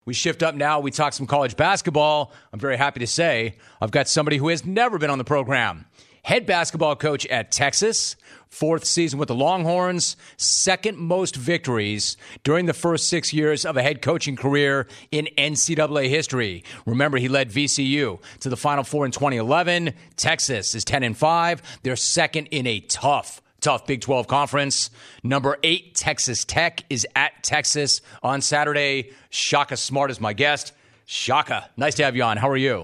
We shift up now. We talk some college basketball. I'm very happy to say I've got somebody who has never been on the program. Head basketball coach at Texas, 4th season with the Longhorns, 2nd most victories during the first 6 years of a head coaching career in NCAA history. Remember, he led VCU to the Final Four in 2011. Texas is 10-5. They're second in a tough Big 12 conference. Number 8, Texas Tech, is at Texas on Saturday. Shaka Smart is my guest. Shaka, nice to have you on. How are you?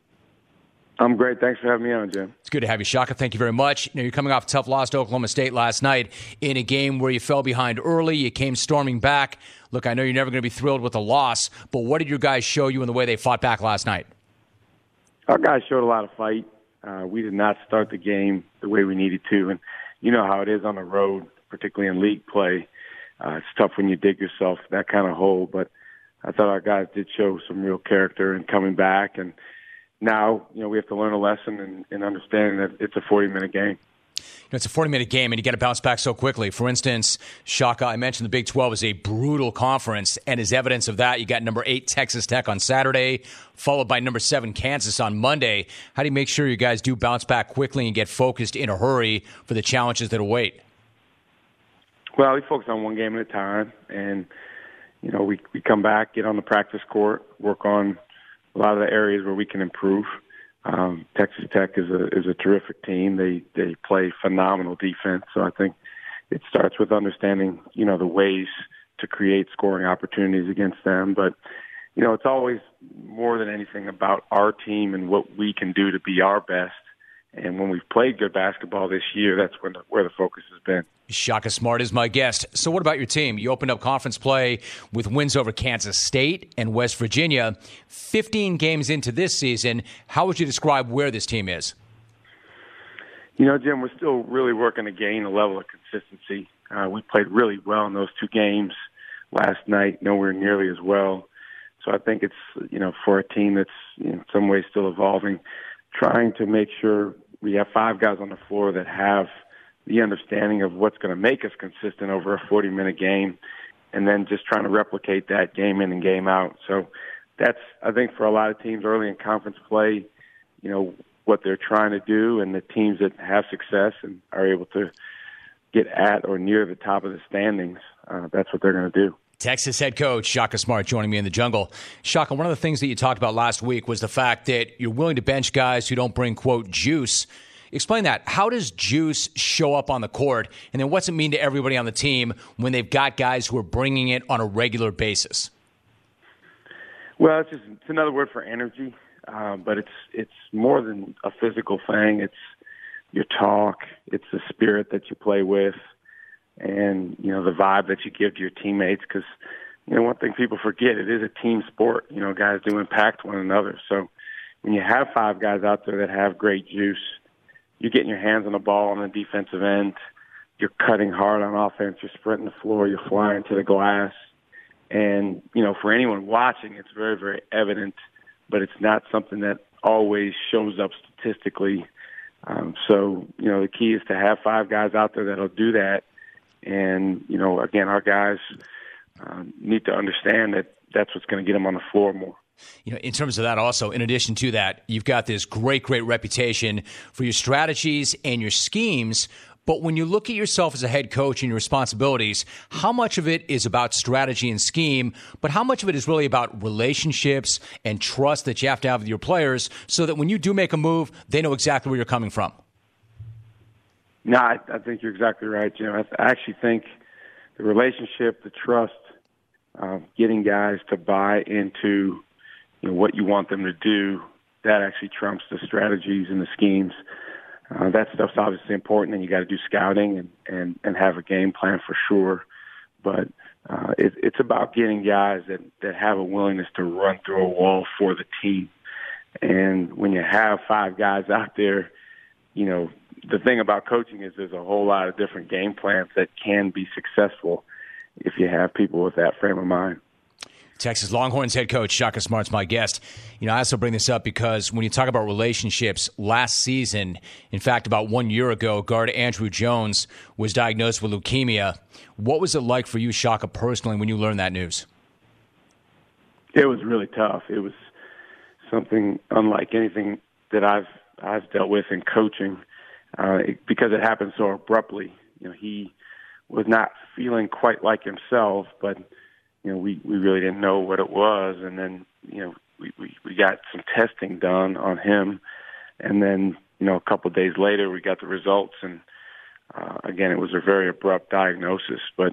I'm great. Thanks for having me on, Jim. It's good to have you, Shaka. Thank you very much. You know, you're coming off a tough loss to Oklahoma State last night in a game where you fell behind early. You came storming back. Look, I know you're never going to be thrilled with the loss, but what did your guys show you in the way they fought back last night? Our guys showed a lot of fight. We did not start the game the way we needed to, and you know how it is on the road, particularly in league play. It's tough when you dig yourself that kind of hole, but I thought our guys did show some real character in coming back, and now, you know, we have to learn a lesson and understanding that it's a 40-minute game. You know, it's a 40-minute game, and you got to bounce back so quickly. For instance, Shaka, I mentioned the Big 12 is a brutal conference, and as evidence of that, you got number 8 Texas Tech on Saturday, followed by number 7 Kansas on Monday. How do you make sure you guys do bounce back quickly and get focused in a hurry for the challenges that await? Well, we focus on one game at a time, and, you know, we come back, get on the practice court, work on a lot of the areas where we can improve. Texas Tech is a terrific team. They play phenomenal defense. So I think it starts with understanding, you know, the ways to create scoring opportunities against them. But, you know, it's always more than anything about our team and what we can do to be our best. And when we've played good basketball this year, that's where the focus has been. Shaka Smart is my guest. So what about your team? You opened up conference play with wins over Kansas State and West Virginia. 15 games into this season, how would you describe where this team is? You know, Jim, we're still really working to gain a level of consistency. We played really well in those 2 games last night, nowhere nearly as well. So I think it's, you know, for a team that's in some ways still evolving, trying to make sure we have 5 guys on the floor that have the understanding of what's going to make us consistent over a 40-minute game, and then just trying to replicate that game in and game out. So that's, I think, for a lot of teams early in conference play, you know, what they're trying to do, and the teams that have success and are able to get at or near the top of the standings, that's what they're going to do. Texas head coach Shaka Smart joining me in the jungle. Shaka, one of the things that you talked about last week was the fact that you're willing to bench guys who don't bring, quote, juice. Explain that. How does juice show up on the court? And then what's it mean to everybody on the team when they've got guys who are bringing it on a regular basis? Well, it's another word for energy, but it's more than a physical thing. It's your talk. It's the spirit that you play with. And, you know, the vibe that you give to your teammates, because, you know, one thing people forget, it is a team sport. You know, guys do impact one another. So when you have 5 guys out there that have great juice, you're getting your hands on the ball on the defensive end, you're cutting hard on offense, you're sprinting the floor, you're flying to the glass. And, you know, for anyone watching, it's very, very evident, but it's not something that always shows up statistically. So, you know, the key is to have 5 guys out there that'll do that. And, you know, again, our guys need to understand that that's what's going to get them on the floor more. You know, in terms of that also, in addition to that, you've got this great reputation for your strategies and your schemes. But when you look at yourself as a head coach and your responsibilities, how much of it is about strategy and scheme, but how much of it is really about relationships and trust that you have to have with your players so that when you do make a move, they know exactly where you're coming from? No, I think you're exactly right, Jim. I actually think the relationship, the trust, getting guys to buy into, you know, what you want them to do, that actually trumps the strategies and the schemes. That stuff's obviously important, and you got to do scouting and have a game plan for sure. But it's about getting guys that have a willingness to run through a wall for the team. And when you have 5 guys out there, you know, the thing about coaching is there's a whole lot of different game plans that can be successful if you have people with that frame of mind. Texas Longhorns head coach Shaka Smart's my guest. You know, I also bring this up because when you talk about relationships, last season, in fact, about 1 year ago, guard Andrew Jones was diagnosed with leukemia. What was it like for you, Shaka, personally, when you learned that news? It was really tough. It was something unlike anything that I've dealt with in coaching, because it happened so abruptly. He was not feeling quite like himself, but we really didn't know what it was. And then we got some testing done on him, and then a couple of days later we got the results, and again it was a very abrupt diagnosis. But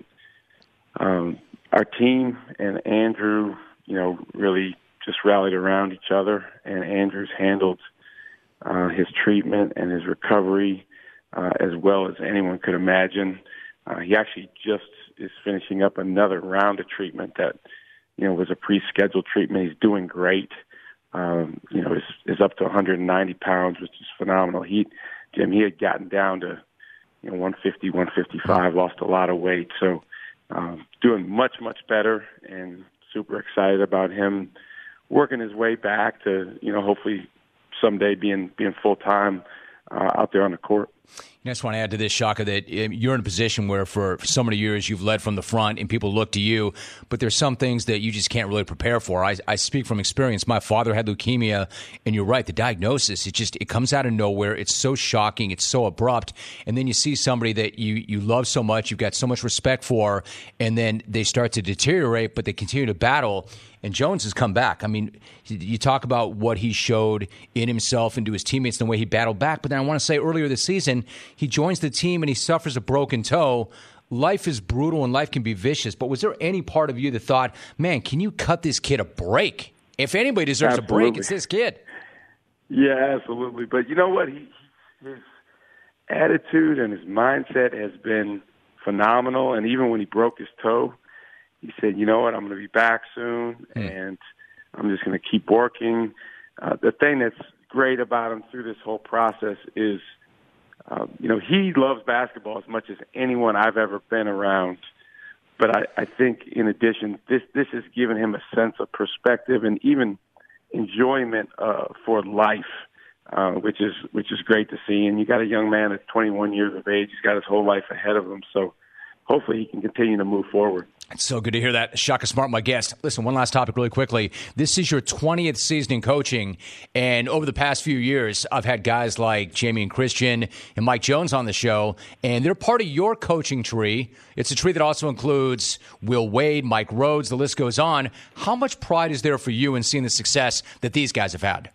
our team and Andrew, really just rallied around each other, and Andrew's handled his treatment and his recovery as well as anyone could imagine. He actually just is finishing up another round of treatment that, was a pre-scheduled treatment. He's doing great. Is up to 190 pounds, which is phenomenal. Jim, he had gotten down to, 150, 155, lost a lot of weight. So doing much, much better, and super excited about him working his way back to, hopefully someday being full-time out there on the court. I just want to add to this, Shaka, that you're in a position where for so many years you've led from the front and people look to you, but there's some things that you just can't really prepare for. I speak from experience. My father had leukemia, and you're right, the diagnosis, it comes out of nowhere. It's so shocking. It's so abrupt. And then you see somebody that you love so much, you've got so much respect for, and then they start to deteriorate, but they continue to battle. And Jones has come back. I mean, you talk about what he showed in himself and to his teammates and the way he battled back. But then I want to say earlier this season, he joins the team and he suffers a broken toe. Life is brutal and life can be vicious. But was there any part of you that thought, man, can you cut this kid a break? If anybody deserves a break, it's this kid. Yeah, absolutely. But you know what? His attitude and his mindset has been phenomenal. And even when he broke his toe, he said, you know what, I'm going to be back soon, and I'm just going to keep working. The thing that's great about him through this whole process is, he loves basketball as much as anyone I've ever been around. But I think, in addition, this has given him a sense of perspective and even enjoyment for life, which is great to see. And you got a young man at 21 years of age. He's got his whole life ahead of him. So hopefully he can continue to move forward. It's so good to hear that. Shaka Smart, my guest. Listen, one last topic really quickly. This is your 20th season in coaching, and over the past few years, I've had guys like Jamie and Christian and Mike Jones on the show, and they're part of your coaching tree. It's a tree that also includes Will Wade, Mike Rhodes, the list goes on. How much pride is there for you in seeing the success that these guys have had?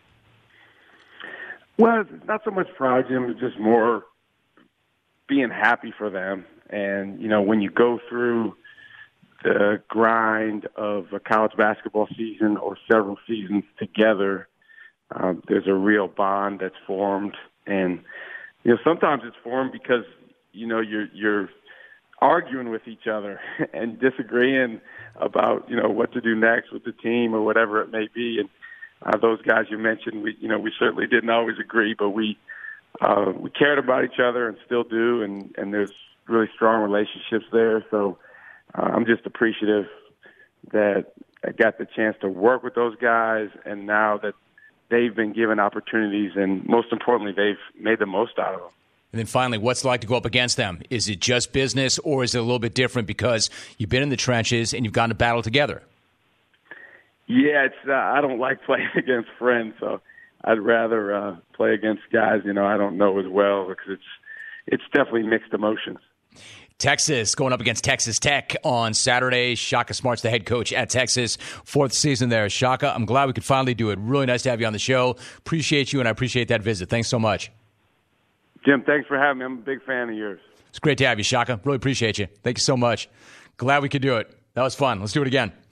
Well, it's not so much pride, Jim. It's just more being happy for them. And, when you go through the grind of a college basketball season or several seasons together, there's a real bond that's formed. And, sometimes it's formed because, you're arguing with each other and disagreeing about, what to do next with the team or whatever it may be. And those guys you mentioned, we certainly didn't always agree, but we cared about each other and still do. And there's really strong relationships there. So, I'm just appreciative that I got the chance to work with those guys, and now that they've been given opportunities, and most importantly, they've made the most out of them. And then finally, what's it like to go up against them? Is it just business, or is it a little bit different because you've been in the trenches and you've gone to battle together? Yeah, I don't like playing against friends, so I'd rather play against guys I don't know as well, because it's definitely mixed emotions. Texas going up against Texas Tech on Saturday. Shaka Smart's the head coach at Texas. 4th season there. Shaka, I'm glad we could finally do it. Really nice to have you on the show. Appreciate you, and I appreciate that visit. Thanks so much. Jim, thanks for having me. I'm a big fan of yours. It's great to have you, Shaka. Really appreciate you. Thank you so much. Glad we could do it. That was fun. Let's do it again.